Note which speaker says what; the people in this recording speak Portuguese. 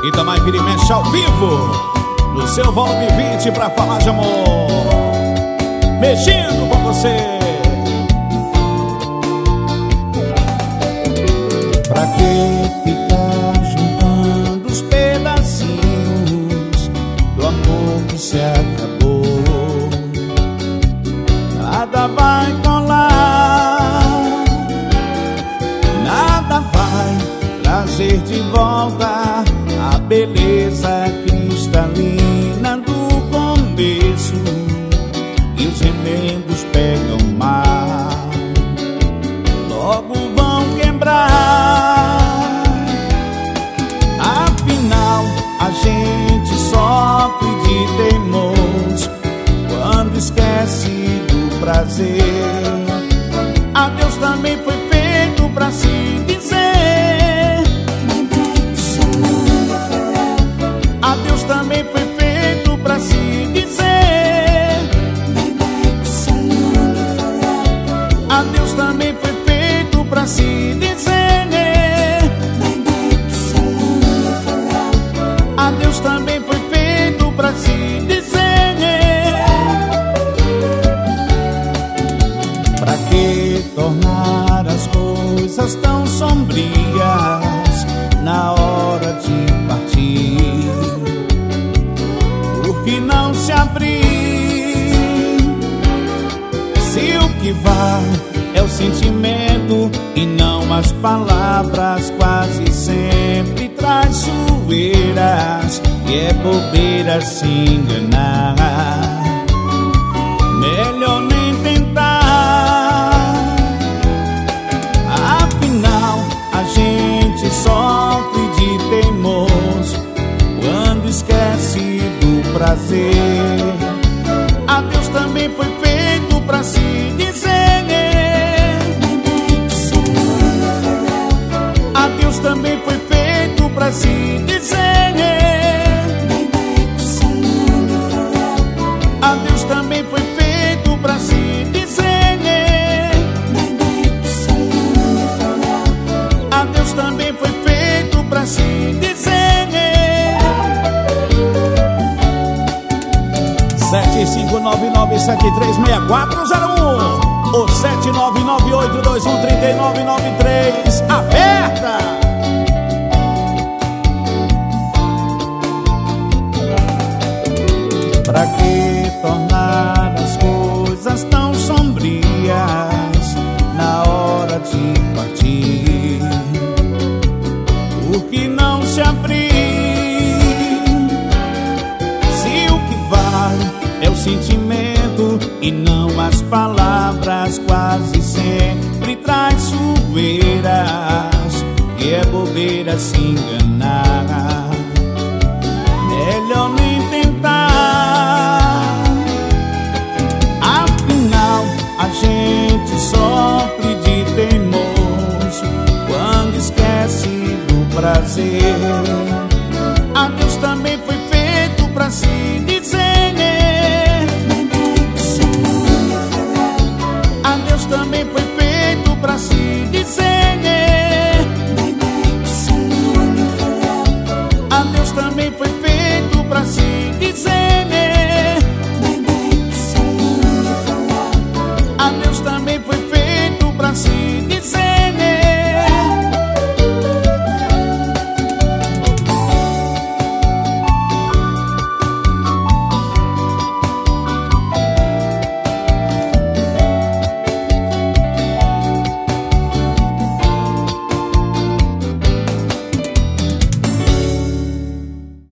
Speaker 1: E também vira e mexe ao vivo no seu volume 20 pra falar de amor, mexendo com você.
Speaker 2: Pra que ficar juntando os pedacinhos do amor que se acabou? Nada vai colar, nada vai trazer de volta a beleza cristalina do começo. E os remendos pegam mar, logo vão quebrar. Afinal, a gente sofre de teimoso quando esquece do prazer. Adeus também foi feito pra se dizer. Adeus também foi feito pra se dizer. Adeus também foi feito pra se dizer. Adeus também foi feito pra se dizer. Pra que tornar as coisas tão sombrias na hora de partir? Por que não se abrir? Se o que vale é o sentimento e não as palavras, quase sempre traiçoeiras. E é bobeira se enganar, melhor nem tentar. Afinal, a gente sofre de teimoso quando esquece do prazer. Adeus também foi feito pra se dizer. Adeus também foi feito pra se dizer. Adeus também foi feito pra se dizer. Adeus também foi feito pra se dizer.
Speaker 1: 7599736401 ou 7998213993. Aberta!
Speaker 2: Pra que tornar as coisas tão sombrias na hora de partir? Por que não se abrir? Se o que vale é o sentimento e não as palavras, quase sempre traiçoeiras. E é bobeira se enganar, melhor nem tentar. Afinal, a gente sofre de teimoso quando esquece do prazer.